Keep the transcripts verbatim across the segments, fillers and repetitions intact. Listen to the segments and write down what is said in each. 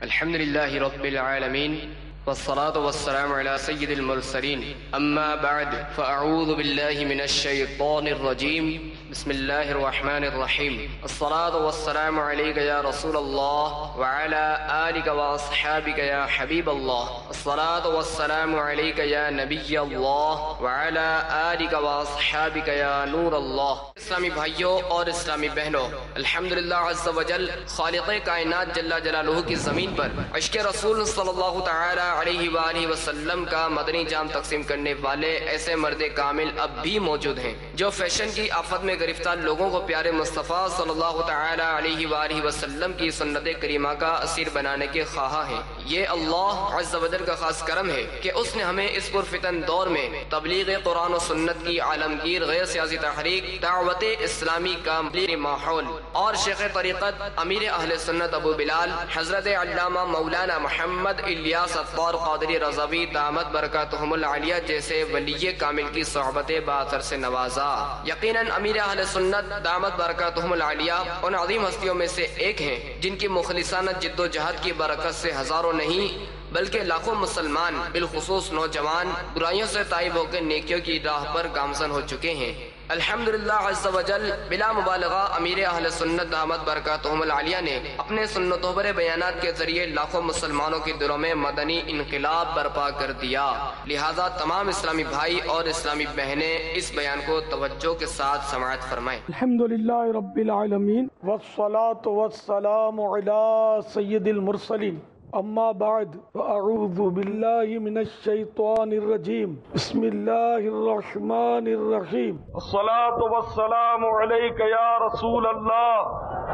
الحمد لله رب العالمين والصلاة والسلام على سيد المرسلين أما بعد فأعوذ بالله من الشيطان الرجيم بسم الله الرحمن الرحيم الصلاة والسلام عليك يا رسول الله وعلى آلك وأصحابك يا حبيب الله الصلاة والسلام عليك يا نبي الله وعلى آلك وأصحابك يا نور الله. اسلامی بھائیوں اور اسلامی بہنوں، الحمدللہ عز وجل خالق کائنات جل جلالہ کی زمین پر عشق رسول صلی اللہ تعالی علیہ وآلہ وسلم کا مدنی جام تقسیم کرنے والے ایسے مرد کامل اب بھی موجود ہیں جو فیشن کی آفت میں گرفتار لوگوں کو پیارے مصطفیٰ صلی اللہ تعالی علیہ وآلہ وسلم کی سنت کریمہ کا اسیر بنانے کے خواہاں ہیں. یہ اللہ عز وجل کا خاص کرم ہے کہ اس نے ہمیں اس پرفتن دور میں تبلیغ قرآن و سنت کی عالمگیر غیر سیاسی تحریک، دعوت اسلامی کا ماحول اور شیخ طریقت امیر اہل سنت ابو بلال حضرت علامہ مولانا محمد الیاس اطہار قادری رضوی دامت برکاتہم العالیہ جیسے ولی کامل کی صحبت باثر سے نوازا. یقیناً امیر اہل سنت دامت برکاتہم العالیہ ان عظیم ہستیوں میں سے ایک ہیں جن کی مخلصانہ جد و جہد کی برکت سے ہزاروں نہیں بلکہ لاکھوں مسلمان بالخصوص نوجوان برائیوں سے تائب ہو کے نیکیوں کی راہ پر گامزن ہو چکے ہیں. الحمدللہ عز وجل بلا مبالغہ امیر اہل سنت دامت برکاتہم العالیہ نے اپنے سنت و بر بیانات کے ذریعے لاکھوں مسلمانوں کے دلوں میں مدنی انقلاب برپا کر دیا. لہذا تمام اسلامی بھائی اور اسلامی بہنیں اس بیان کو توجہ کے ساتھ سماعت فرمائیں. الحمدللہ رب العالمین والصلاة والسلام علی سید المرسلین اما بعد فاعوذ باللہ من الشیطان الرجیم بسم اللہ الرحمن الرحیم الصلاة والسلام علیک یا رسول اللہ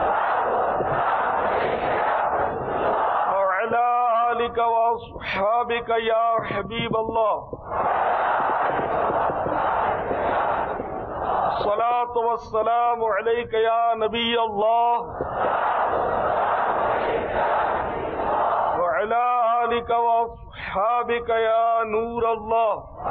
وعلی آلک واصحابک یا حبیب اللہ الصلاة والسلام علیک یا نبی اللہ وعلى آلك وأصحابك يا نور اللہ.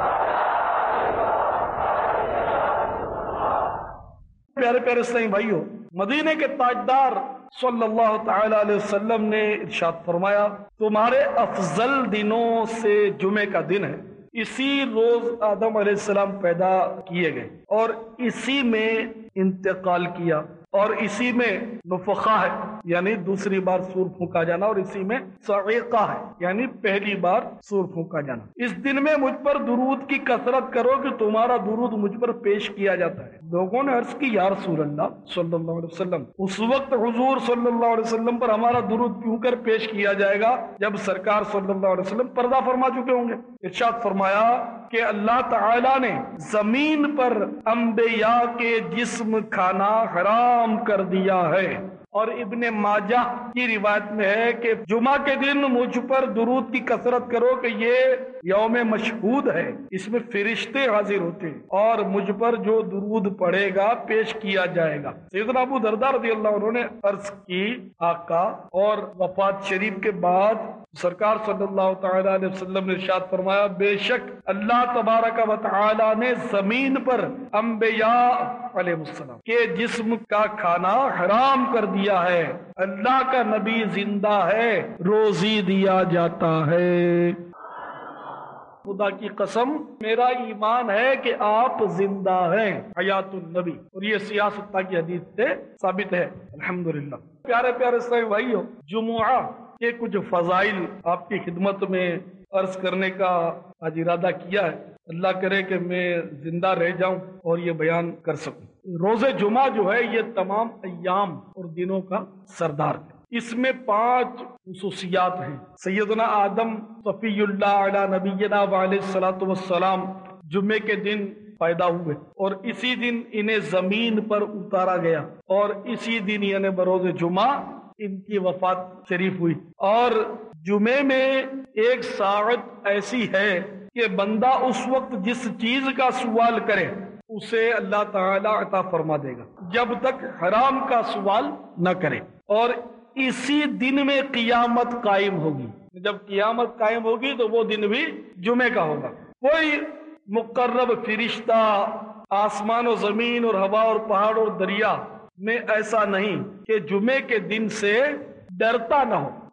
پیارے پیارے اسلامی بھائیو، مدینے کے تاجدار صلی اللہ تعالی علیہ وسلم نے ارشاد فرمایا تمہارے افضل دنوں سے جمعے کا دن ہے. اسی روز آدم علیہ السلام پیدا کیے گئے اور اسی میں انتقال کیا اور اسی میں نفخہ ہے یعنی دوسری بار سور پھونکا جانا اور اسی میں صعیقہ ہے یعنی پہلی بار سور پھونکا جانا. اس دن میں مجھ پر درود کی کثرت کرو کہ تمہارا درود مجھ پر پیش کیا جاتا ہے. لوگوں نے عرض کی یا رسول اللہ صلی اللہ علیہ وسلم اس وقت حضور صلی اللہ علیہ وسلم پر ہمارا درود کیوں کر پیش کیا جائے گا جب سرکار صلی اللہ علیہ وسلم پردہ فرما چکے ہوں گے. ارشاد فرمایا کہ اللہ تعالی نے زمین پر انبیاء کے جسم کھانا حرام کر دیا ہے. اور ابن ماجہ کی روایت میں ہے کہ جمعہ کے دن مجھ پر درود کی کثرت کرو کہ یہ یوم مشہود ہے، اس میں فرشتے حاضر ہوتے ہیں اور مجھ پر جو درود پڑھے گا پیش کیا جائے گا. سیدنا ابو درداء رضی اللہ عنہ نے عرض کی آقا اور وفات شریف کے بعد سرکار صلی اللہ تعالی علیہ وسلم نے ارشاد فرمایا بے شک اللہ تبارک و تعالی نے زمین پر انبیاء علیہ السلام کے جسم کا کھانا حرام کر دیا ہے. اللہ کا نبی زندہ ہے، روزی دیا جاتا ہے. خدا کی قسم میرا ایمان ہے کہ آپ زندہ ہیں. حیات النبی، اور یہ سیاست کی حدیث سے ثابت ہے. الحمدللہ. پیارے پیارے اسلامی بھائیو، جمعہ کے کچھ فضائل آپ کی خدمت میں عرض کرنے کا آج ارادہ کیا ہے. اللہ کرے کہ میں زندہ رہ جاؤں اور یہ بیان کر سکوں. روز جمعہ جو ہے یہ تمام ایام اور دنوں کا سردار ہے. اس میں پانچ خصوصیات ہیں. سیدنا آدم صفی اللہ علی نبینا وعلیہ الصلوۃ والسلام جمعے کے دن پیدا ہوئے اور اسی دن انہیں زمین پر اتارا گیا اور اسی دن یعنی بروز جمعہ ان کی وفات شریف ہوئی. اور جمعے میں ایک ساعت ایسی ہے کہ بندہ اس وقت جس چیز کا سوال کرے اسے اللہ تعالی عطا فرما دے گا جب تک حرام کا سوال نہ کرے. اور اسی دن میں قیامت قائم ہوگی. جب قیامت قائم ہوگی تو وہ دن بھی جمعے کا ہوگا. کوئی مقرب فرشتہ آسمان و زمین اور ہوا اور پہاڑ اور دریا میں ایسا نہیں کہ جمعے کے دن سے ڈرتا نہ ہو.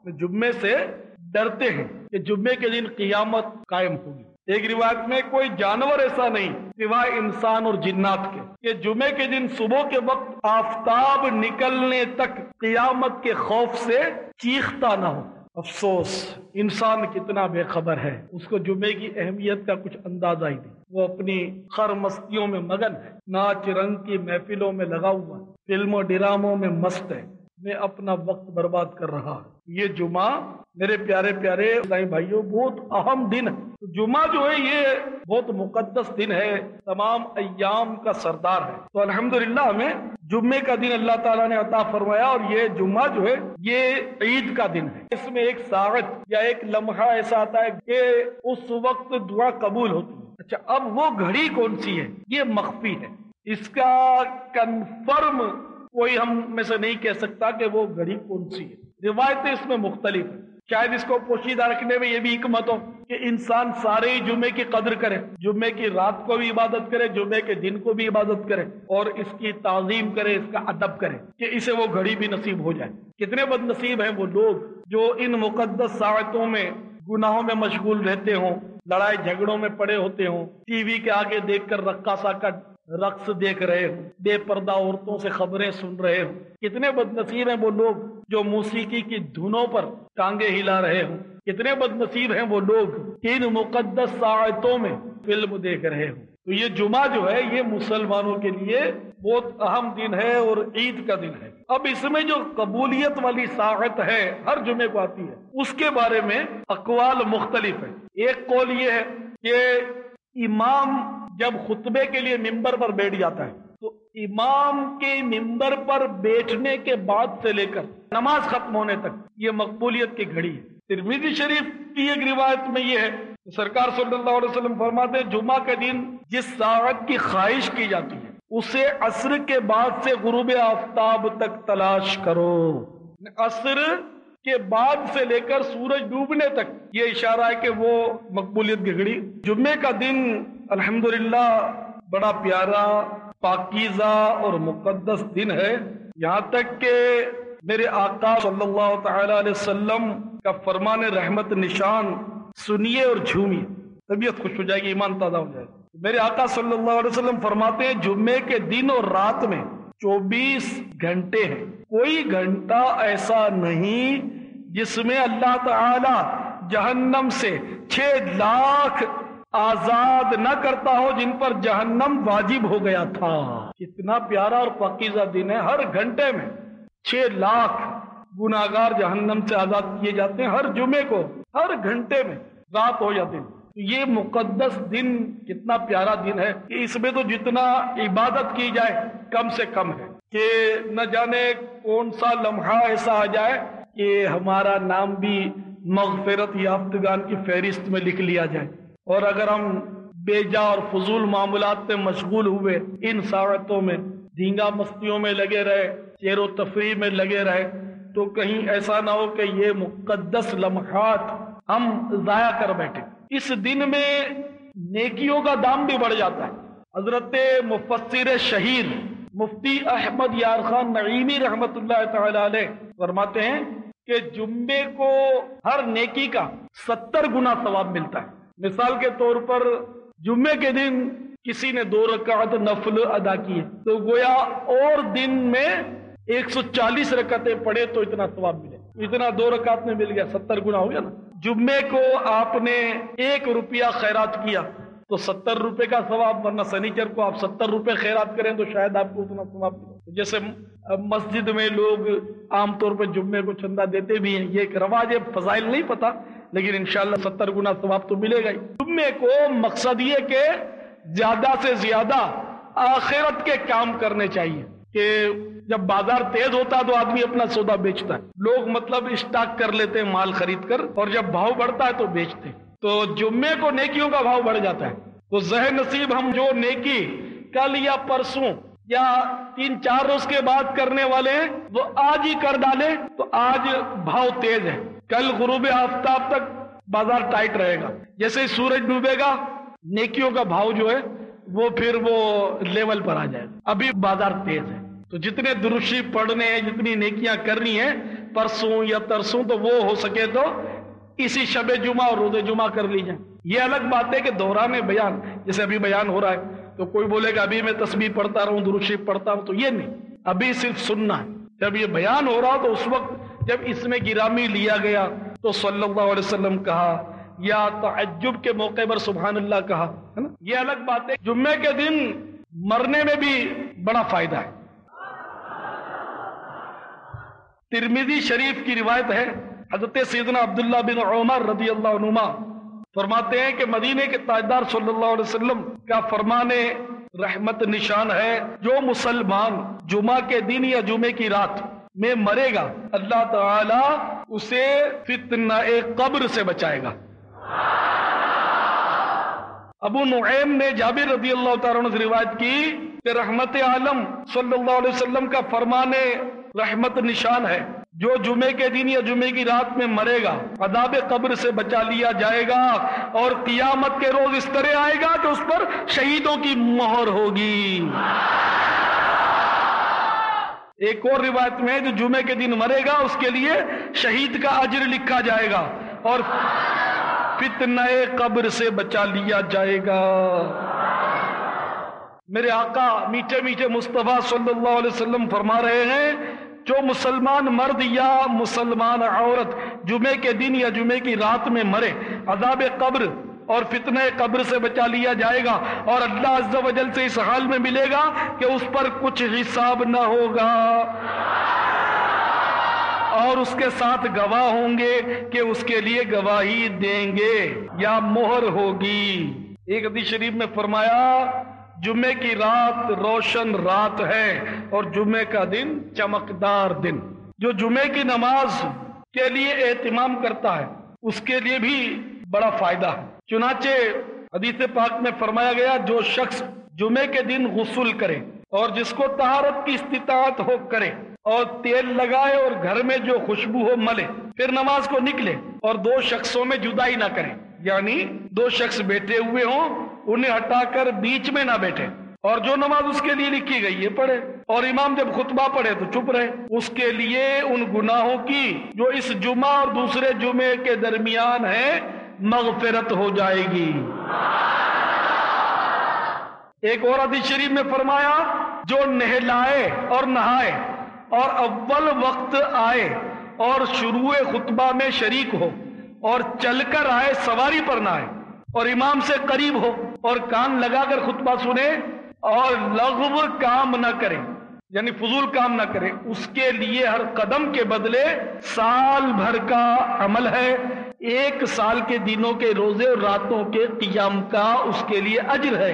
जुम्मे से डरते हैं कि जुम्मे के दिन क़ियामत कायम होगी। एक रिवायत में कोई जानवर ऐसा नहीं सिवाय इंसान और जिन्नात के कि जुम्मे के दिन सुबह के वक्त आफताब निकलने तक क़ियामत के खौफ से चीखता ना हो। अफसोस, इंसान कितना बेखबर है, उसको जुम्मे की अहमियत का कुछ अंदाजा ही नहीं। वो अपनी खर मस्तियों में मगन है, नाच रंग की महफिलों में लगा हुआ है, फिल्मों ड्रामों में मस्त है, मैं अपना वक्त बर्बाद कर रहा है। ये जुमा मेरे प्यारे प्यारे भाइयों बहुत अहम दिन है। तो जुमा जो है ये बहुत मुकद्दस दिन है, तमाम अय्याम का सरदार है। तो अल्हम्दुलिल्लाह हमें जुम्मे का दिन अल्लाह ताला ने अता फरमाया और ये जुम्मा जो है ये ईद का दिन है। इसमें एक सागत या एक लम्हा ऐसा आता है कि उस वक्त दुआ कबूल होती है। अच्छा, अब वो घड़ी कौन सी है ये मख्फी है, इसका कन्फर्म कोई हम में से नहीं कह सकता कि वो घड़ी कौन सी है। रिवायतें इसमें मुख्तलिफ है, शायद इसको पोशीदा रखने में ये भी हिकमत हो कि इंसान सारे ही जुम्मे की कदर करे, जुम्मे की रात को भी इबादत करे, जुम्मे के दिन को भी इबादत करे और इसकी ताज़ीम करे, इसका अदब करे कि इसे वो घड़ी भी नसीब हो जाए। कितने बदनसीब हैं वो लोग जो इन मुकद्दस साअतों में गुनाहों में मशगूल रहते हों, लड़ाई झगड़ों में पड़े होते हों, टीवी के आगे देखकर रक्कासा का रक्स देख रहे हो, बेपर्दा औरतों से खबरें सुन रहे हो। कितने बदनसीब हैं वो लोग जो मौसीकी की धुनों पर टांगे हिला रहे हो। कितने बदनसीब हैं वो लोग इन मुकद्दस साअतों में फिल्म देख रहे हो। तो ये जुमा जो है ये मुसलमानों के लिए बहुत अहम दिन है और ईद का दिन है। अब इसमें जो कबूलियत वाली साअत है हर जुमे को आती है, उसके बारे में अकवाल मुख्तलिफ है। एक कौल ये है कि इमाम जब खुतबे के लिए मिंबर पर बैठ जाता है तो इमाम के मिंबर पर बैठने के बाद से लेकर नमाज खत्म होने तक ये मकबूलियत की घड़ी है। तिरमिज़ी शरीफ की एक रिवायत में ये है, सरकार सल्लल्लाहु अलैहि वसल्लम फरमाते हैं जुमा के दिन जिस साअत की ख्वाहिश की जाती है उसे असर के बाद से गुरूब आफताब तक तलाश करो। असर के बाद से लेकर सूरज डूबने तक ये इशारा है कि वो मकबूलियत की घड़ी। जुम्मे का दिन अल्हम्दुलिल्लाह बड़ा प्यारा, पाकीज़ा और मुकद्दस दिन है। यहाँ तक कि मेरे आका सल्लल्लाहु तआला अलैहि वसल्लम का फरमान रहमत निशान सुनिए और झूमिए, तबीयत खुश हो जाएगी, ईमान ताज़ा हो जाएगा। मेरे आका सल्लल्लाहु अलैहि वसल्लम फरमाते हैं जुम्मे के दिन और रात में चौबीस घंटे हैं, कोई घंटा ऐसा नहीं जिसमें अल्लाह ताला जहन्नम से छह लाख आजाद न करता हो जिन पर जहन्नम वाजिब हो गया था। कितना प्यारा और पाकीज़ा दिन है। हर घंटे में छह लाख गुनाहगार जहन्नम से आजाद किए जाते हैं। हर जुमे को हर घंटे में रात हो जाती है। ये मुकद्दस दिन कितना प्यारा दिन है कि इसमें तो जितना इबादत की जाए कम से कम है कि न जाने कौन सा लम्हा ऐसा आ जाए कि हमारा नाम भी मग़फ़िरत याफ्तगान की फहरिस्त में लिख लिया जाए। और अगर हम बेजा और फजूल मामूलात में मशगूल हुए, इन साअतों में धींगा मस्तियों में लगे रहे, शेरो तफरीह में लगे रहे, तो कहीं ऐसा ना हो कि ये मुकद्दस लम्हात हम ज़ाया कर बैठे। इस दिन में नेकियों का दाम भी बढ़ जाता है। हजरत मुफस्सिर शहीर मुफ्ती अहमद यार खान नईमी रहमतुल्लाह तआला अलैह फरमाते हैं कि जुम्मे को हर नेकी का सत्तर गुना सवाब मिलता है। मिसाल के तौर पर जुम्मे के दिन किसी ने दो रकात नफल अदा किए तो गोया और दिन में एक सौ चालीस रकातें पढ़े तो इतना सवाब मिले। इतना दो रकात में मिल गया, सत्तर गुना हो गया ना। जुम्मे को आपने एक रुपया खैरात किया तो सत्तर रुपए का सवाब, वरना शनिचर को आप सत्तर रुपए खैरात करें तो शायद आपको उतना सवाब मिले। जैसे मस्जिद में लोग आमतौर पर जुम्मे को चंदा देते भी हैं, ये एक रवाज है, फजाइल नहीं पता, लेकिन इंशाअल्लाह सत्तर गुना सवाब तो मिलेगा ही। जुम्मे को मकसद ये कि ज्यादा से ज्यादा आखिरत के काम करने चाहिए कि जब बाजार तेज होता है तो आदमी अपना सौदा बेचता है। लोग मतलब स्टॉक कर लेते हैं माल खरीद कर, और जब भाव बढ़ता है तो बेचते हैं। तो जुम्मे को नेकियों का भाव बढ़ जाता है। तो ज़ह नसीब हम जो नेकी कल या परसों या तीन चार रोज के बाद करने वाले हैं वो आज ही कर डाले तो आज भाव तेज है, कल गुरूब आफताब तक बाजार टाइट रहेगा। जैसे ही सूरज डूबेगा नेकियों का भाव जो है वो फिर वो लेवल पर आ जाएगा। अभी बाजार तेज है तो जितने दुरुशी पढ़ने हैं, जितनी नेकियां करनी है, परसों या तरसों, तो वो हो सके तो इसी शब जुमा और रोजे जुमा कर ली जाए। ये अलग बात है कि दौरान बयान, जैसे अभी बयान हो रहा है तो कोई बोलेगा अभी मैं तस्बीह पढ़ता रहूं, दुरूद शरीफ पढ़ता हूं, तो ये नहीं, अभी सिर्फ सुनना है। जब ये बयान हो रहा हो तो उस वक्त जब इसमें गिरामी लिया गया तो सल्लल्लाहु अलैहि वसल्लम कहा, या तअज्जुब के मौके पर सुभान अल्लाह कहा, है ना। ये अलग बात है। जुम्मे के दिन मरने में भी बड़ा फायदा है। तिरमिजी शरीफ की रिवायत है, हजरत सैयदना अब्दुल्लाह बिन उमर रदी अल्लाह अन्हुमा फरमाते हैं कि मदीने के ताजदार सल्लल्लाहु अलैहि वसल्लम का फरमाने रहमत निशान है, जो मुसलमान जुमा के दिन या जुमे की रात में मरेगा अल्लाह ताला उसे फितने कब्र से बचाएगा। अबू नुऐम ने जाबिर रदी अल्लाह तआला अन्हु से रिवायत की कि रहमत आलम सल्लल्लाहु अलैहि वसल्लम का फरमाने रहमत निशान है, जो जुमे के दिन या जुमे की रात में मरेगा अदाब कब्र से बचा लिया जाएगा और कियामत के रोज इस तरह आएगा कि उस पर शहीदों की मोहर होगी। एक और रिवायत में जो जुमे के दिन मरेगा उसके लिए शहीद का अजर लिखा जाएगा और फितने कब्र से बचा लिया जाएगा। मेरे आका मीठे मीठे मुस्तफा सल्लल्लाहु अलैहि वसल्लम फरमा रहे हैं, जो मुसलमान मर्द या मुसलमान औरत जुमे के दिन या जुमे की रात में मरे अज़ाब कब्र और फितने कब्र से बचा लिया जाएगा और अल्लाह अज़्ज़ा वजल से इस हाल में मिलेगा कि उस पर कुछ हिसाब न होगा और उसके साथ गवाह होंगे कि उसके लिए गवाही देंगे या मोहर होगी। एक हदीस शरीफ में फरमाया, जुम्मे की रात रोशन रात है और जुम्मे का दिन चमकदार दिन। जो जुम्मे की नमाज के लिए एहतिमाम करता है उसके लिए भी बड़ा फायदा है। चुनाचे हदीस पाक में फरमाया गया, जो शख्स जुम्मे के दिन गुस्ल करे और जिसको तहारत की इस्तिताअत हो करे और तेल लगाए और घर में जो खुशबू हो मले, फिर नमाज को निकले और दो शख्सों में जुदाई ना करे, यानी दो शख्स बैठे हुए हों उन्हें हटाकर बीच में ना बैठे और जो नमाज उसके लिए लिखी गई है पढ़े और इमाम जब खुतबा पढ़े तो चुप रहे। उसके लिए उन गुनाहों की जो इस जुमा और दूसरे जुमे के दरमियान है मगफिरत हो जाएगी। एक और हदीस शरीफ में फरमाया, जो नहलाए और नहाए और अव्वल वक्त आए और शुरुए खुतबा में शरीक हो और चलकर आए, सवारी पर ना आए और इमाम से करीब हो और कान लगाकर खुतबा सुने और लग़व काम न करे, यानी फजूल काम न करे, उसके लिए हर कदम के बदले साल भर का अमल है। एक साल के दिनों के रोजे और रातों के क़ियाम का उसके लिए अज्र है।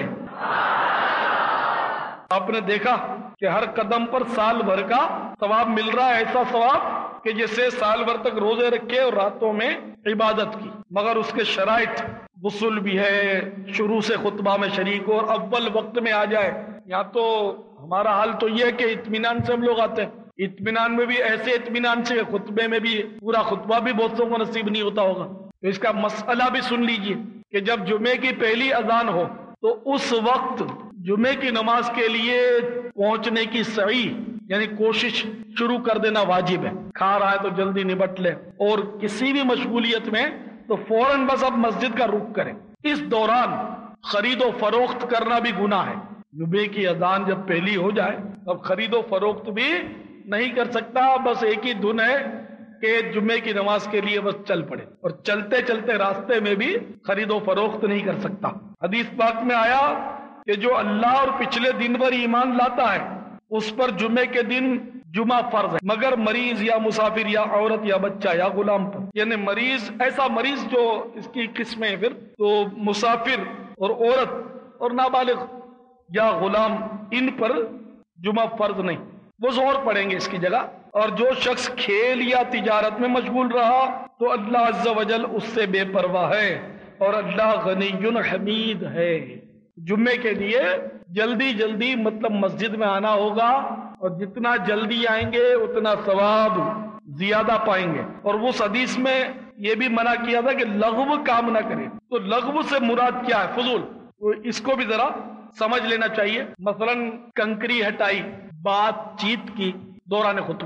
आपने देखा कि हर कदम पर साल भर का सवाब मिल रहा है, ऐसा सवाब कि जैसे साल भर तक रोजे रखे और रातों में इबादत की। मगर उसके शराइत गुस्ल भी है, शुरू से खुतबा में शरीक हो और अव्वल वक्त में आ जाए। यहाँ तो हमारा हाल तो ये है कि इत्मीनान से हम लोग आते हैं, इत्मीनान में भी ऐसे इत्मीनान से, खुतबे में भी पूरा खुतबा भी बहुतों को नसीब नहीं होता होगा। तो इसका मसला भी सुन लीजिए कि जब जुमे की पहली अजान हो तो उस वक्त जुमे की नमाज के लिए पहुंचने की सही यानी कोशिश शुरू कर देना वाजिब है। खा रहा है तो जल्दी निपट ले और किसी भी मशगूलियत में तो फौरन बस अब मस्जिद का रुख करें। इस दौरान खरीदो फरोख्त करना भी गुनाह है। जुमे की अजान जब पहली हो जाए तब खरीदो फरोख्त भी नहीं कर सकता। बस एक ही धुन है कि जुमे की नमाज के लिए बस चल पड़े और चलते चलते रास्ते में भी खरीदो फरोख्त नहीं कर सकता। हदीस पाक में आया कि जो अल्लाह और पिछले दिन पर ईमान लाता है उस पर जुमे के दिन जुमा फर्ज है, मगर मरीज या मुसाफिर या औरत या बच्चा या गुलाम पर, यानी मरीज, ऐसा मरीज जो इसकी किस्में हैं, फिर तो मुसाफिर और औरत और नाबालिग या गुलाम, इन पर जुमा फर्ज नहीं, वो जोर पड़ेंगे इसकी जगह। और जो शख्स खेल या तिजारत में मशगूल रहा तो अल्लाह अज़्ज़ा वजल उससे बेपरवाह है और अल्लाह गनीयुन हमीद है। जुम्मे के लिए जल्दी जल्दी मतलब मस्जिद में आना होगा और जितना जल्दी आएंगे उतना सवाब ज्यादा पाएंगे। और वो हदीस में ये भी मना किया था कि लग़व काम ना करें। तो लग़व से मुराद क्या है? फजूल। तो इसको भी जरा समझ लेना चाहिए। मसलन कंकरी हटाई बातचीत की दौरान खुतबा,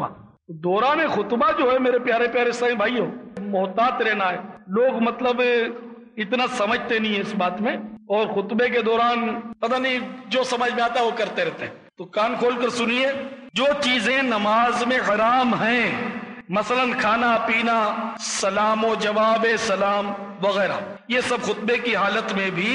دوران خطبہ جو ہے میرے پیارے پیارے اسلامی بھائیوں محتاط رہنا ہے. لوگ مطلب اتنا سمجھتے نہیں ہیں اس بات میں، اور خطبے کے دوران پتہ نہیں جو سمجھ میں آتا ہے وہ کرتے رہتے ہیں. تو کان کھول کر سنیے، جو چیزیں نماز میں حرام ہیں، مثلا کھانا پینا، سلام و جواب سلام وغیرہ، یہ سب خطبے کی حالت میں بھی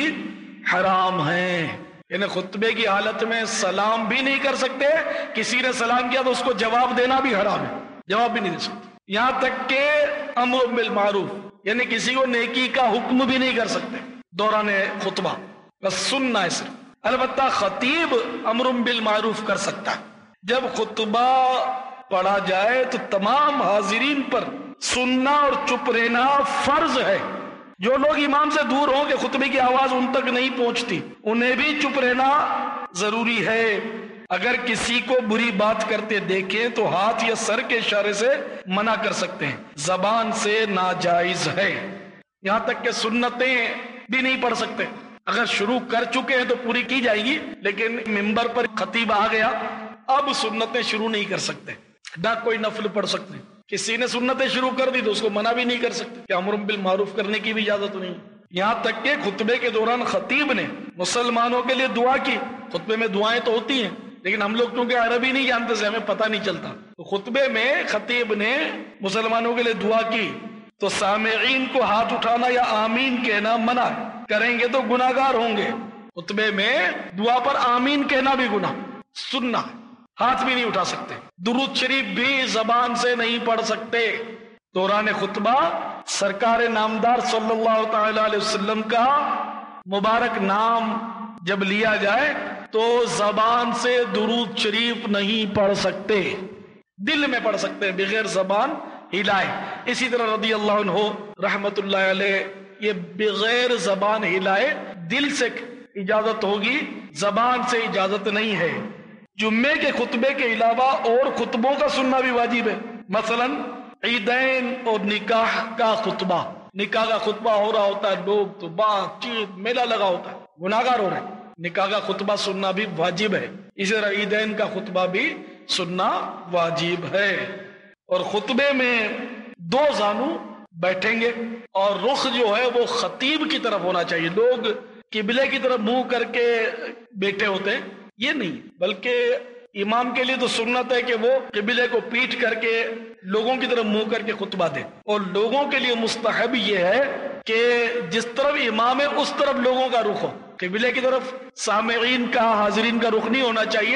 حرام ہیں. یعنی خطبے کی حالت میں سلام بھی نہیں کر سکتے، کسی نے سلام کیا تو اس کو جواب دینا بھی حرام ہے، جواب بھی نہیں دے سکتے. یہاں تک کہ امر بالمعروف، یعنی کسی کو نیکی کا حکم بھی نہیں کر سکتے دوران خطبہ، بس سننا ہے صرف. البتہ خطیب امر بالمعروف کر سکتا ہے. جب خطبہ پڑھا جائے تو تمام حاضرین پر سننا اور چپ رہنا فرض ہے. جو لوگ امام سے دور ہوں کہ خطبے کی آواز ان تک نہیں پہنچتی، انہیں بھی چپ رہنا ضروری ہے. اگر کسی کو بری بات کرتے دیکھیں تو ہاتھ یا سر کے اشارے سے منع کر سکتے ہیں، زبان سے ناجائز ہے. یہاں تک کہ سنتیں بھی نہیں پڑھ سکتے. اگر شروع کر چکے ہیں تو پوری کی جائے گی، لیکن ممبر پر خطیب آ گیا اب سنتیں شروع نہیں کر سکتے، نہ کوئی نفل پڑھ سکتے. کسی نے سنتیں شروع کر دی تو اس کو منع بھی نہیں کر سکتے کہ امر بالمعروف کرنے کی بھی اجازت نہیں. یہاں تک کہ خطبے کے دوران خطیب نے مسلمانوں کے لیے دعا کی. خطبے میں دعائیں تو ہوتی ہیں لیکن ہم لوگ کیونکہ عربی نہیں جانتے سے ہمیں پتہ نہیں چلتا، تو خطبے میں خطیب نے مسلمانوں کے لیے دعا کی تو سامعین کو ہاتھ اٹھانا یا آمین کہنا منع ہے، کریں گے تو گناہگار ہوں گے. خطبے میں دعا پر آمین کہنا بھی گناہ، سننا، ہاتھ بھی نہیں اٹھا سکتے. درود شریف بھی زبان سے نہیں پڑھ سکتے. دوران خطبہ سرکار نامدار صلی اللہ تعالی علیہ وسلم کا مبارک نام جب لیا جائے تو زبان سے درود شریف نہیں پڑھ سکتے، دل میں پڑھ سکتے ہیں بغیر زبان ہلائے. اسی طرح رضی اللہ عنہ رحمت اللہ علیہ یہ بغیر زبان ہلائے دل سے اجازت ہوگی، زبان سے اجازت نہیں ہے. جمعے کے خطبے کے علاوہ اور خطبوں کا سننا بھی واجب ہے. مثلا عیدین اور نکاح کا خطبہ، نکاح کا خطبہ ہو رہا ہوتا ہے، لوگ تو بات چیت میلہ لگا ہوتا ہے، گناہگار ہو رہے ہیں. نکاح کا خطبہ سننا بھی واجب ہے. اسی طرح عیدین کا خطبہ بھی سننا واجب ہے. اور خطبے میں دو زانو بیٹھیں گے اور رخ جو ہے وہ خطیب کی طرف ہونا چاہیے. لوگ قبلے کی طرف منہ کر کے بیٹھے ہوتے ہیں، یہ نہیں، بلکہ امام کے لیے تو سنت ہے کہ وہ قبلے کو پیٹ کر کے لوگوں کی طرف منہ کر کے خطبہ دے. اور لوگوں کے لیے مستحب یہ ہے کہ جس طرف امام ہے اس طرف لوگوں کا رخ ہو. قبلے کی طرف سامعین کا، حاضرین کا رخ نہیں ہونا چاہیے،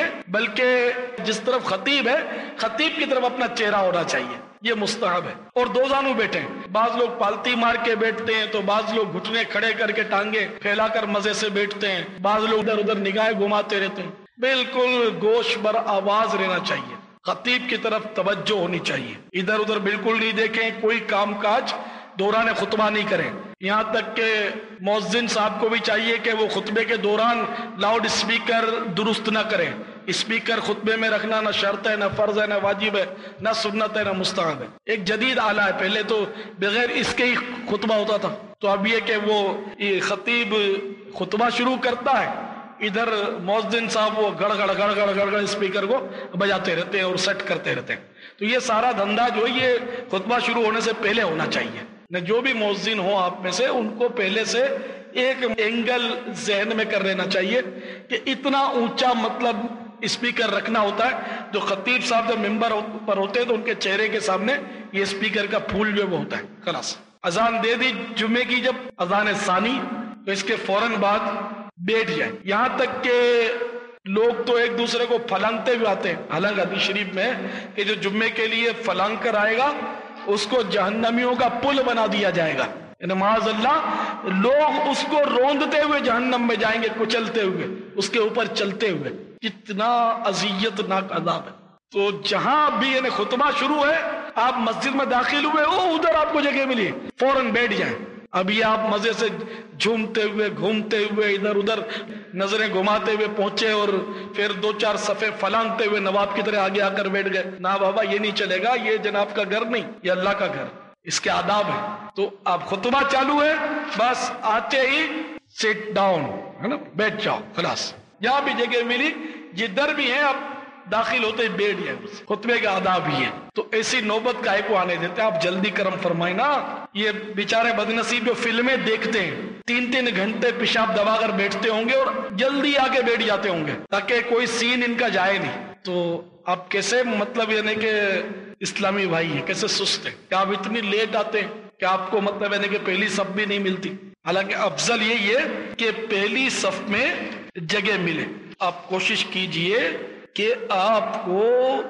بلکہ جس طرف خطیب ہے خطیب کی طرف اپنا چہرہ ہونا چاہیے. یہ مستحب ہے. اور دو زانو بیٹھیں. بعض لوگ پالتی مار کے بیٹھتے ہیں تو بعض لوگ گھٹنے کھڑے کر کے ٹانگیں پھیلا کر مزے سے بیٹھتے ہیں، بعض لوگ ادھر ادھر نگاہیں گھماتے رہتے ہیں. بالکل گوش بر آواز رہنا چاہیے، خطیب کی طرف توجہ ہونی چاہیے. ادھر ادھر بالکل نہیں دیکھیں، کوئی کام کاج دوران خطبہ نہیں کریں. یہاں تک کہ مؤذن صاحب کو بھی چاہیے کہ وہ خطبے کے دوران لاؤڈ اسپیکر درست نہ کریں. اسپیکر خطبے میں رکھنا نہ شرط ہے، نہ فرض ہے، نہ واجب ہے، نہ سنت ہے، نہ مستحب ہے. ایک جدید آلہ ہے، پہلے تو بغیر اس کے ہی خطبہ ہوتا تھا. تو اب یہ کہ وہ خطیب خطبہ شروع کرتا ہے، ادھر مؤذن صاحب وہ گڑ گڑ گڑ گڑ گڑ گڑ اسپیکر کو بجاتے رہتے ہیں اور سیٹ کرتے رہتے ہیں. تو یہ سارا دھندا جو ہے یہ خطبہ شروع ہونے سے پہلے ہونا چاہیے. نہ جو بھی مؤذن ہو آپ میں سے ان کو پہلے سے ایک اینگل ذہن میں کر لینا چاہیے کہ اتنا اونچا مطلب اسپیکر رکھنا ہوتا ہے. جو خطیب صاحب جب ممبر پر ہوتے ہیں تو ان کے چہرے کے سامنے یہ اسپیکر کا پھول جو وہ ہوتا ہے. خلاص اذان دے دی جمعے کی، جب اذان ثانی تو اس کے فوراً بعد بیٹھ جائیں. یہاں تک کہ لوگ تو ایک دوسرے کو پھلانگتے ہوئے آتے ہیں. حالانکہ حدیث شریف میں کہ جو جمعے کے لیے پھلانگ کر آئے گا اس کو جہنمیوں کا پل بنا دیا جائے گا. یعنی معاذ اللہ لوگ اس کو روندتے ہوئے جہنم میں جائیں گے، کچلتے ہوئے، اس کے اوپر چلتے ہوئے. کتنا اذیت ناک عذاب ہے. تو جہاں بھی یعنی خطبہ شروع ہے، آپ مسجد میں داخل ہوئے ہو، ادھر آپ کو جگہ ملی، فوراً بیٹھ جائیں. ابھی آپ مزے سے جھومتے ہوئے گھومتے ہوئے ادھر ادھر نظریں گھماتے ہوئے پہنچے اور پھر دو چار صفحے پھلانگتے ہوئے نواب کی طرح آگے آ کر بیٹھ گئے. نہ بابا یہ نہیں چلے گا، یہ جناب کا گھر نہیں، یہ اللہ کا گھر، اس کے آداب ہیں. تو آپ خطبہ چالو ہے، بس آتے ہی سٹ ڈاؤن، ہے نا، بیٹھ جاؤ. خلاص جہاں بھی جگہ ملی جدھر بھی ہیں آپ داخل ہوتے ہی بیٹھ جائے، خطبے کا آداب ہی ہے. تو ایسی نوبت کاہے کو آنے دیتے ہیں؟ آپ جلدی کرم فرمائیں نا. یہ بیچارے بدنصیب جو فلمیں دیکھتے ہیں تین تین گھنٹے پیشاب دبا کر بیٹھتے ہوں گے اور جلدی آ کے بیٹھ جاتے ہوں گے تاکہ کوئی سین ان کا جائے نہیں. تو آپ کیسے مطلب یعنی کہ اسلامی بھائی ہیں، کیسے سست ہیں کہ آپ اتنی لیٹ آتے ہیں کہ آپ کو مطلب یعنی کہ پہلی صف بھی نہیں ملتی. حالانکہ افضل یہی ہے کہ پہلی صف میں جگہ ملے. آپ کوشش کیجئے کہ آپ کو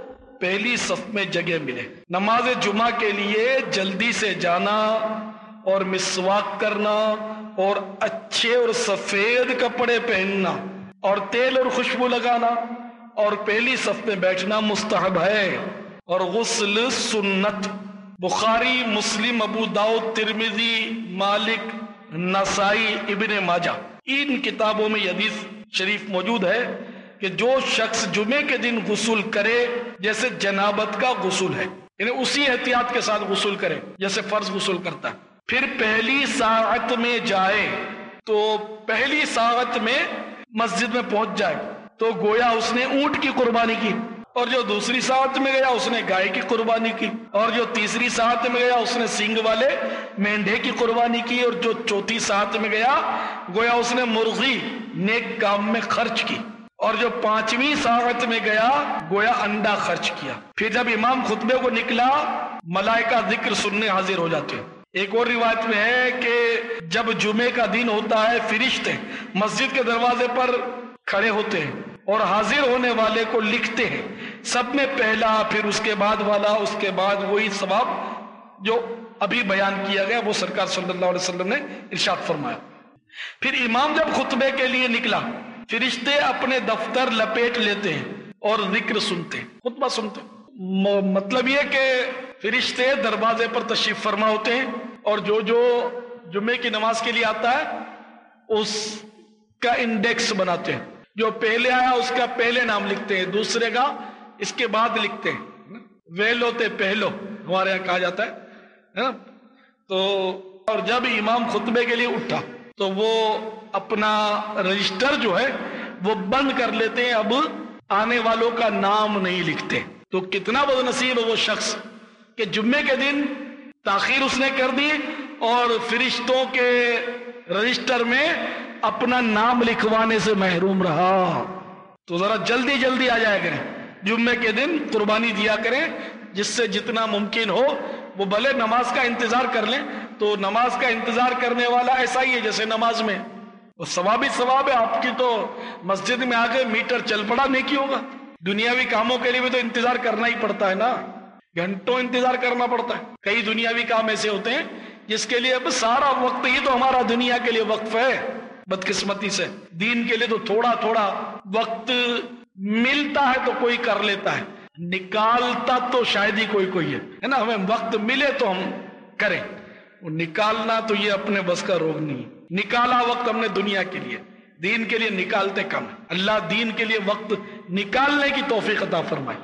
پہلی صف میں جگہ ملے. نماز جمعہ کے لیے جلدی سے جانا اور مسواک کرنا اور اچھے اور سفید کپڑے پہننا اور تیل اور خوشبو لگانا اور پہلی صف میں بیٹھنا مستحب ہے. اور غسل سنت. بخاری، مسلم، ابو داؤد، ترمذی، مالک، نسائی، ابن ماجہ، ان کتابوں میں یہ حدیث شریف موجود ہے کہ جو شخص جمعے کے دن غسل کرے جیسے جنابت کا غسل ہے، یعنی اسی احتیاط کے ساتھ غسل کرے جیسے فرض غسل کرتا ہے، پھر پہلی ساعت میں جائے تو پہلی ساعت میں مسجد میں پہنچ جائے تو گویا اس نے اونٹ کی قربانی کی، اور جو دوسری ساعت میں گیا اس نے گائے کی قربانی کی، اور جو تیسری ساعت میں گیا اس نے سینگ والے مینڈھے کی قربانی کی، اور جو چوتھی ساعت میں گیا گویا اس نے مرغی نیک کام میں خرچ کی، اور جو پانچویں ساعت میں گیا گویا انڈا خرچ کیا. پھر جب امام خطبے کو نکلا ملائکہ ذکر سننے حاضر ہو جاتے ہیں. ایک اور روایت میں ہے کہ جب جمعے کا دن ہوتا ہے فرشتے مسجد کے دروازے پر کھڑے ہوتے ہیں اور حاضر ہونے والے کو لکھتے ہیں، سب میں پہلا، پھر اس کے بعد والا، اس کے بعد وہی ثواب جو ابھی بیان کیا گیا وہ سرکار صلی اللہ علیہ وسلم نے ارشاد فرمایا. پھر امام جب خطبے کے لیے نکلا فرشتے اپنے دفتر لپیٹ لیتے ہیں اور ذکر سنتے ہیں، خطبہ سنتے ہیں. مطلب یہ کہ فرشتے دروازے پر تشریف فرما ہوتے ہیں اور جو جو جمعے کی نماز کے لیے آتا ہے اس کا انڈیکس بناتے ہیں. جو پہلے آیا اس کا پہلے نام لکھتے ہیں، دوسرے کا اس کے بعد لکھتے ہیں. ویلو تے پہلو ہمارے یہاں کہا جاتا ہے. تو اور جب امام خطبے کے لیے اٹھا تو وہ اپنا رجسٹر جو ہے وہ بند کر لیتے ہیں، اب آنے والوں کا نام نہیں لکھتے. تو کتنا بدنصیب ہے وہ شخص کہ جمعے کے دن تاخیر اس نے کر دی اور فرشتوں کے رجسٹر میں اپنا نام لکھوانے سے محروم رہا. تو ذرا جلدی جلدی آ جایا کریں، جمعے کے دن قربانی دیا کریں، جس سے جتنا ممکن ہو وہ بھلے نماز کا انتظار کر لیں. تو نماز کا انتظار کرنے والا ایسا ہی ہے جیسے نماز میں وہ ثواب ہی ثواب ہے. آپ کی تو مسجد میں آگے میٹر چل پڑا نیکی ہوگا. دنیاوی کاموں کے لیے بھی تو انتظار کرنا ہی پڑتا ہے نا، گھنٹوں انتظار کرنا پڑتا ہے. کئی دنیاوی کام ایسے ہوتے ہیں جس کے لیے اب سارا وقت ہی تو ہمارا دنیا کے لیے وقف ہے. بدقسمتی سے دین کے لیے تو تھوڑا تھوڑا وقت ملتا ہے تو کوئی کر لیتا ہے، نکالتا تو شاید ہی کوئی کوئی ہے نا. ہمیں وقت ملے تو ہم کریں، وہ نکالنا تو یہ اپنے بس کا روگ نہیں. نکالا وقت ہم نے دنیا کے لیے، دین کے لیے نکالتے کم. اللہ دین کے لیے وقت نکالنے کی توفیق عطا فرمائے.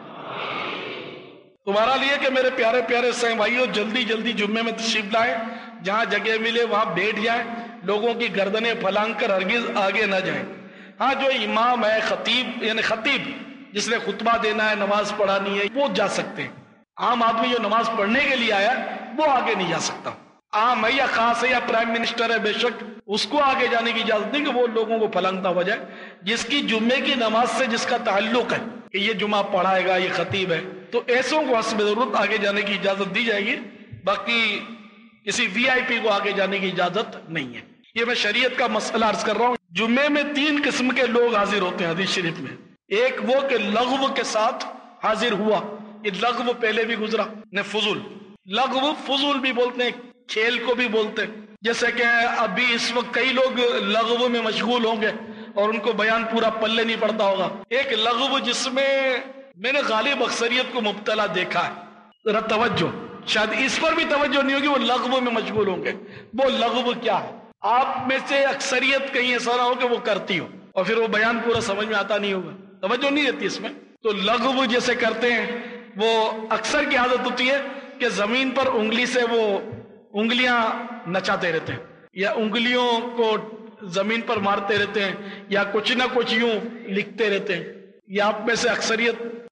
تمہارا لیے کہ میرے پیارے پیارے سائیں بھائیوں جلدی جلدی جمعے میں تشریف لائیں، جہاں جگہ ملے وہاں بیٹھ جائیں، لوگوں کی گردنیں پھلانگ کر ہرگز آگے نہ جائیں. ہاں جو امام ہے، خطیب یعنی خطیب جس نے خطبہ دینا ہے، نماز پڑھانی ہے، وہ جا سکتے ہیں. عام آدمی جو نماز پڑھنے کے لیے آیا وہ آگے نہیں جا سکتا. عام ہے یا خاص ہے یا پرائم منسٹر ہے، بے شک اس کو آگے جانے کی اجازت نہیں کہ وہ لوگوں کو پھلانگتا ہو جائے. جس کی جمعے کی نماز سے جس کا تعلق ہے کہ یہ جمعہ پڑھائے گا، یہ خطیب ہے، تو ایسوں کو حسب ضرورت آگے جانے کی اجازت دی جائے گی. باقی کسی وی آئی پی کو آگے جانے کی اجازت نہیں ہے. یہ میں شریعت کا مسئلہ عرض کر رہا ہوں. جمعے میں تین قسم کے لوگ حاضر ہوتے ہیں حدیث شریف میں. ایک وہ کہ لغو کے ساتھ حاضر ہوا، یہ لغو پہلے بھی گزرا نے. فضول لغو فضول بھی بولتے ہیں، کھیل کو بھی بولتے ہیں. جیسے کہ ابھی اس وقت کئی لوگ لغو میں مشغول ہوں گے اور ان کو بیان پورا پلے نہیں پڑتا ہوگا. ایک لغو جس میں میں نے غالب اکثریت کو مبتلا دیکھا ہے، ذرا توجہ، شاید اس پر بھی توجہ نہیں ہوگی، وہ لغو میں مشغول ہوں گے. وہ لغو کیا ہے؟ آپ میں سے اکثریت کہیں ایسا نہ ہو کہ وہ کرتی ہو اور پھر وہ بیان پورا سمجھ میں آتا نہیں ہوگا، توجہ نہیں رہتی اس میں. تو لغو جیسے کرتے ہیں وہ اکثر کی عادت ہوتی ہے کہ زمین پر انگلی سے وہ انگلیاں نچاتے رہتے ہیں یا انگلیوں کو زمین پر مارتے رہتے ہیں یا کچھ نہ کچھ یوں لکھتے رہتے ہیں. یہ آپ میں سے اکثریت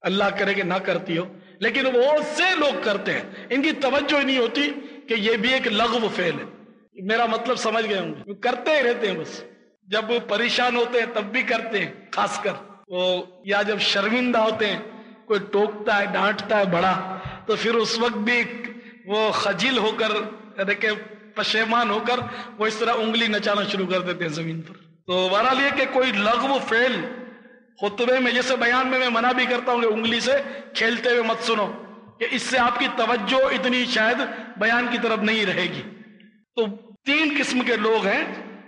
اللہ کرے کہ نہ کرتی ہو، لیکن وہ سے لوگ کرتے ہیں، ان کی توجہ ہی نہیں ہوتی کہ یہ بھی ایک لغو فعل ہے۔ میرا مطلب سمجھ گئے ہوں گے، کرتے ہی رہتے ہیں، بس جب پریشان ہوتے ہیں تب بھی کرتے ہیں، خاص کر وہ یا جب شرمندہ ہوتے ہیں، کوئی ٹوکتا ہے ڈانٹتا ہے بڑا، تو پھر اس وقت بھی وہ خجل ہو کر یعنی کہ پشیمان ہو کر وہ اس طرح انگلی نچانا شروع کر دیتے ہیں زمین پر۔ تو بہرحال یہ کہ کوئی لغو فعل خطبے میں، جیسے بیان میں میں منع بھی کرتا ہوں کہ انگلی سے کھیلتے ہوئے مت سنو، کہ اس سے آپ کی توجہ اتنی شاید بیان کی طرف نہیں رہے گی۔ تو تین قسم کے لوگ ہیں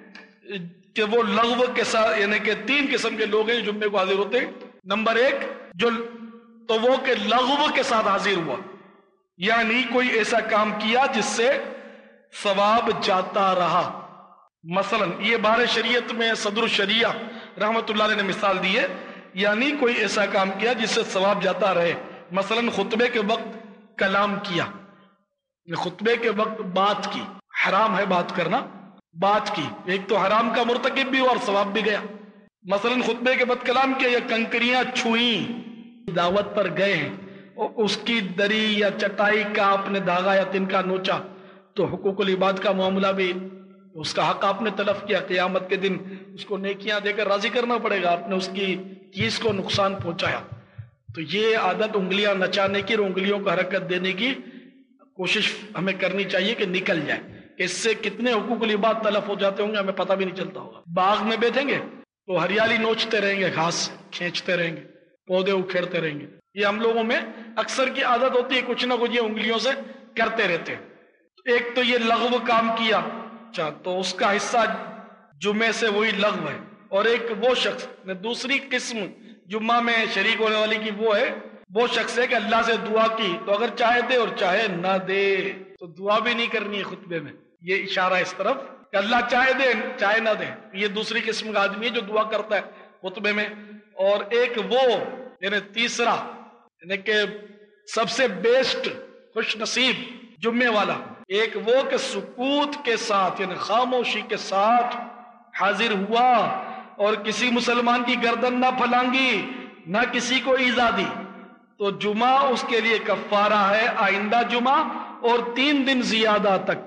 کہ وہ لغو کے ساتھ، یعنی کہ تین قسم کے لوگ ہیں جو جمعے کو حاضر ہوتے ہیں۔ نمبر ایک جو تو وہ کہ لغو کے ساتھ حاضر ہوا، یعنی کوئی ایسا کام کیا جس سے ثواب جاتا رہا۔ مثلا یہ بار شریعت میں صدر الشریعہ رحمت اللہ علیہ نے مثال دی ہے، یعنی کوئی ایسا کام کیا جس سے ثواب جاتا رہے۔ مثلا خطبے کے وقت کلام کیا، خطبے کے وقت بات کی، حرام ہے بات کرنا، بات کی، ایک تو حرام کا مرتکب بھی ہوا اور ثواب بھی گیا۔ مثلا خطبے کے وقت کلام کیا یا کنکریاں چھوئیں، دعوت پر گئے ہیں اور اس کی دری یا چٹائی کا آپ نے دھاگا یا تنکا نوچا، تو حقوق العباد کا معاملہ بھی، اس کا حق آپ نے تلف کیا، قیامت کے دن اس کو نیکیاں دے کر راضی کرنا پڑے گا، آپ نے اس کی چیز کو نقصان پہنچایا۔ تو یہ عادت انگلیاں نچانے کی اور انگلیوں کو حرکت دینے کی کوشش ہمیں کرنی چاہیے کہ نکل جائے۔ اس سے کتنے حقوق العباد تلف ہو جاتے ہوں گے ہمیں پتہ بھی نہیں چلتا ہوگا۔ باغ میں بیٹھیں گے تو ہریالی نوچتے رہیں گے، گھاس کھینچتے رہیں گے، پودے اکھیڑتے رہیں گے۔ یہ ہم لوگوں میں اکثر کی عادت ہوتی ہے، کچھ نہ کچھ یہ انگلیوں سے کرتے رہتے ہیں۔ ایک تو یہ لغو کام کیا، اچھا تو اس کا حصہ جمعے سے وہی لغو ہے۔ اور ایک وہ شخص، دوسری قسم جمعہ میں شریک ہونے والی کی وہ ہے، وہ شخص ہے کہ اللہ سے دعا کی تو اگر چاہے دے اور چاہے نہ دے تو دعا بھی نہیں کرنی ہے خطبے میں۔ یہ اشارہ اس طرف کہ اللہ چاہے دے چاہے نہ دے، یہ دوسری قسم کا آدمی ہے جو دعا کرتا ہے خطبے میں۔ اور ایک وہ یعنی تیسرا، یعنی کہ سب سے بیسٹ خوش نصیب جمعے والا، ایک وہ کہ سکوت کے ساتھ یعنی خاموشی کے ساتھ حاضر ہوا اور کسی مسلمان کی گردن نہ پھلانگی، نہ کسی کو ایذا دی، تو جمعہ اس کے لیے کفارہ ہے آئندہ جمعہ اور تین دن زیادہ تک۔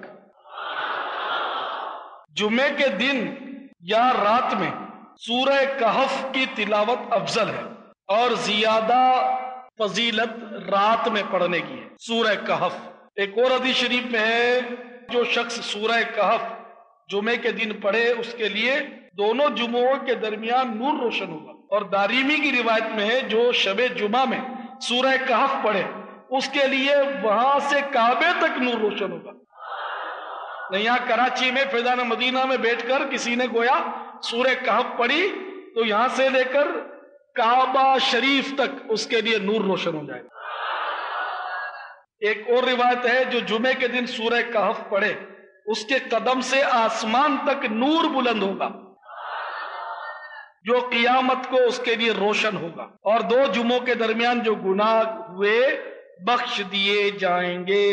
جمعے کے دن یا رات میں سورہ کہف کی تلاوت افضل ہے اور زیادہ فضیلت رات میں پڑھنے کی ہے سورہ کہف۔ ایک اور حدیث شریف میں ہے جو شخص سورہ کہف جمعے کے دن پڑھے اس کے لیے دونوں جمعوں کے درمیان نور روشن ہوگا۔ اور دارمی کی روایت میں ہے جو شب جمعہ میں سورہ کہف پڑھے اس کے لیے وہاں سے کعبے تک نور روشن ہوگا۔ یہاں کراچی میں فیضان مدینہ میں بیٹھ کر کسی نے گویا سورہ کہف پڑھی تو یہاں سے لے کر کعبہ شریف تک اس کے لیے نور روشن ہو جائے گا۔ ایک اور روایت ہے جو جمعے کے دن سورہ کہف پڑھے اس کے قدم سے آسمان تک نور بلند ہوگا جو قیامت کو اس کے لیے روشن ہوگا، اور دو جمعوں کے درمیان جو گناہ ہوئے بخش دیے جائیں گے۔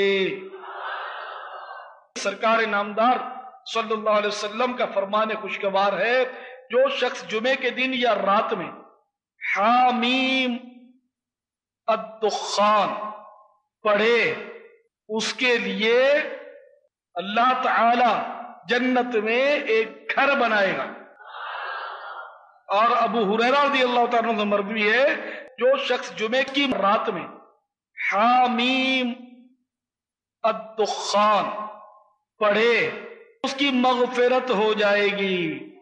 سرکار نامدار صلی اللہ علیہ وسلم کا فرمان خوشگوار ہے جو شخص جمعے کے دن یا رات میں حامیم الدخان پڑھے اس کے لیے اللہ تعالی جنت میں ایک گھر بنائے گا۔ اور ابو ہریرہ رضی اللہ تعالیٰ عنہ سے مروی ہے جو شخص جمعے کی رات میں حامیم الدخان پڑھے اس کی مغفرت ہو جائے گی۔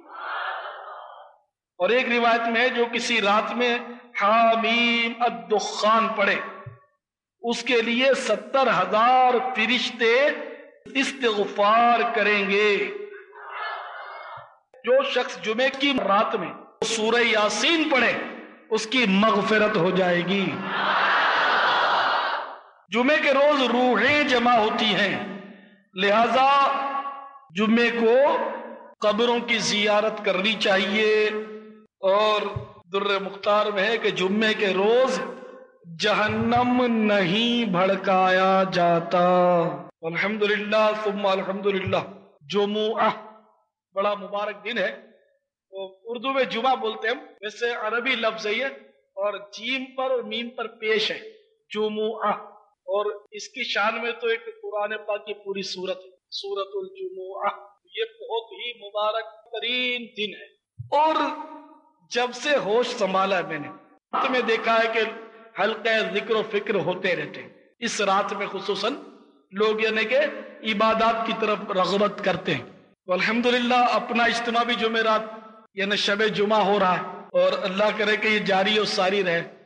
اور ایک روایت میں جو کسی رات میں حامیم الدخان پڑھے اس کے لیے ستر ہزار فرشتے استغفار کریں گے۔ جو شخص جمعے کی رات میں سورہ یاسین پڑھے اس کی مغفرت ہو جائے گی۔ جمعے کے روز روحیں جمع ہوتی ہیں، لہذا جمعے کو قبروں کی زیارت کرنی چاہیے۔ اور در مختار میں ہے کہ جمعے کے روز جہنم نہیں بھڑکایا جاتا۔ الحمدللہ ثم الحمدللہ۔ جمعہ بڑا مبارک دن ہے، اردو میں جمعہ بولتے ہیں، ویسے عربی لفظ ہے یہ، اور جیم پر اور میم پر پیش ہے جمعہ، اور اس کی شان میں تو ایک قرآن پاک کی پوری سورت ہے، سورت الجمعہ۔ یہ بہت ہی مبارک ترین دن ہے، اور جب سے ہوش سنبھالا ہے میں نے تو میں دیکھا ہے کہ حلقہ ذکر و فکر ہوتے رہتے ہیں۔ اس رات میں خصوصاً لوگ یعنی کہ عبادات کی طرف رغبت کرتے ہیں۔ تو الحمدللہ اپنا اجتماع بھی جمعرات یعنی شب جمعہ ہو رہا ہے، اور اللہ کرے کہ یہ جاری و ساری رہے۔